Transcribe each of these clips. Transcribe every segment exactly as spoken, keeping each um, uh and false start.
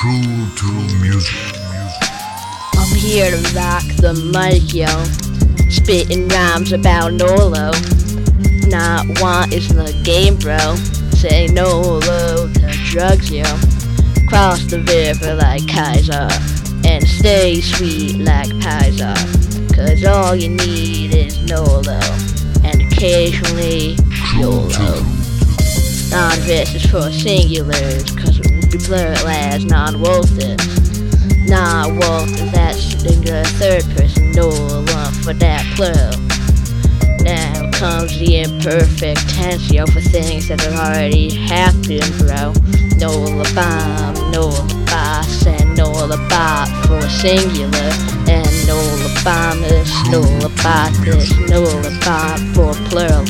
Cruel to music. I'm here to rock the mic, yo. Spitting rhymes about Nolo. Not want is the game, bro. Say Nolo to drugs, yo. Cross the river like Kaiser and stay sweet like Kaiser. Cause all you need is Nolo and occasionally YOLO. Non-vis is for singulars, cause it would be plural as non-wolf is. Non-wolf is that singular third person, Nolo for that plural. Now comes the imperfect tense, yo, for things that have already happened, bro. Nola bomb, Nola boss, and Nola bot for singular, and Nola bomb is Nola bot is Nola bot for plural.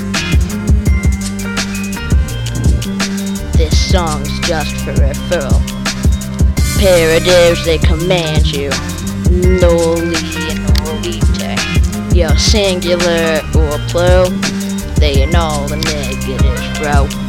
This song's just for referral. Imperatives, they command you. Noli and nolite. Yo, singular or plural, they in all the negatives, bro.